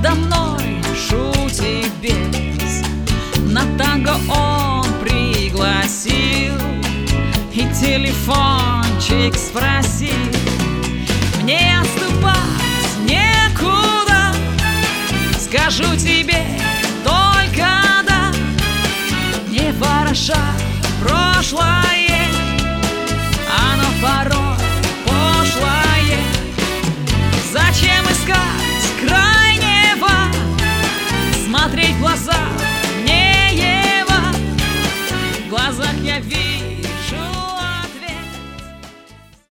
надо мной шутит бес. На танго он пригласил, и телефончик спросил: